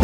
悲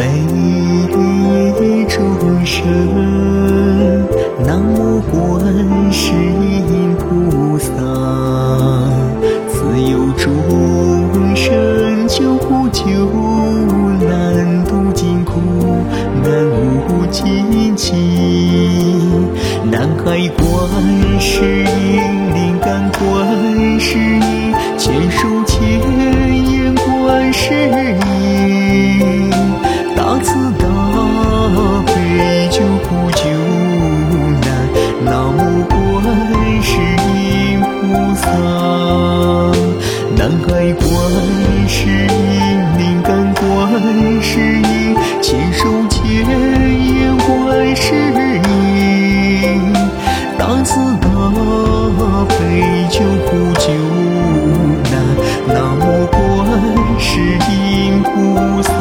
众生，南无观世音菩萨，自有众生救苦救难，度尽苦难无尽期。南海观世音，灵感观世音，千手千眼观世音，大慈大悲救苦救难，南无观世音菩萨。南海观世音，灵感观世音，千手千眼观世音，大慈大悲救苦救难，南无观世音菩萨。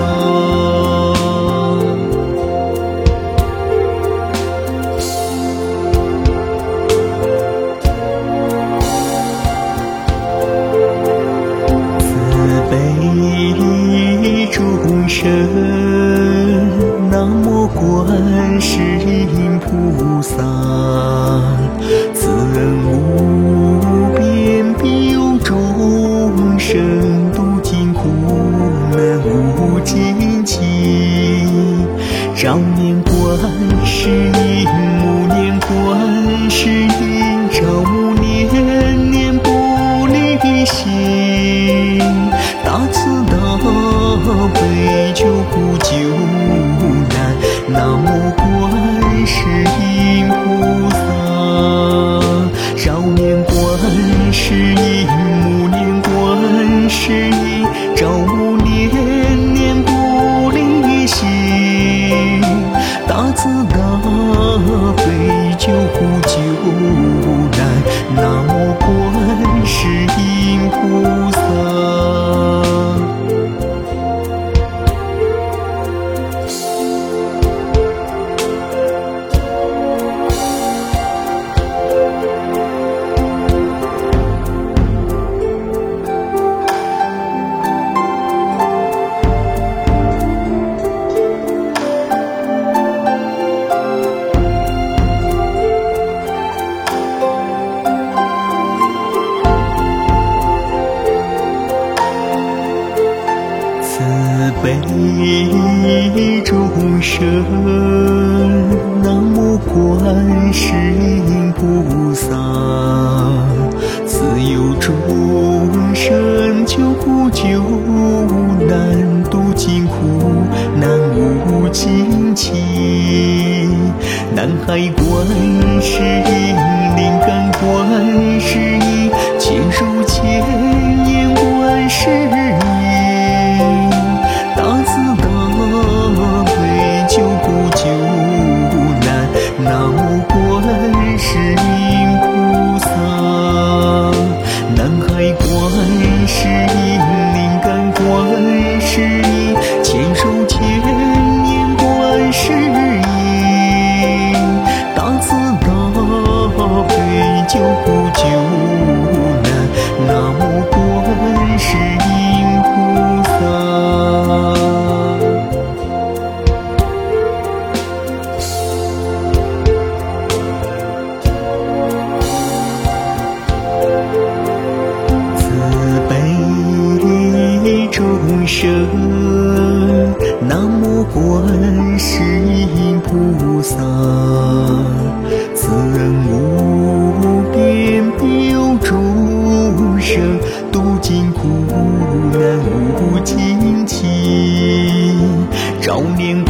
众生，南无观世音菩萨，慈恩无边，庇佑众生，度尽苦难无尽期。少年观世音，暮年观世音，朝暮年年不离心，大慈大悲救苦救难，南无观世音菩萨。少年观世音，暮年观世音，朝暮年年不离心，大慈大悲救苦救难，南无观世音菩萨。悲众生，南无观世音菩萨，自有众生救苦救难，度尽苦难无尽期。南海观世音，灵感观世音，千手千眼观世音，大慈大悲救苦救难，南无观世音菩萨。南海观世音，灵感观世音，千手千眼观世音，大慈大悲救苦救难，南无观世音菩萨。众生，南无观世音菩萨，慈恩无边，庇佑众生，度尽苦难无尽期。少年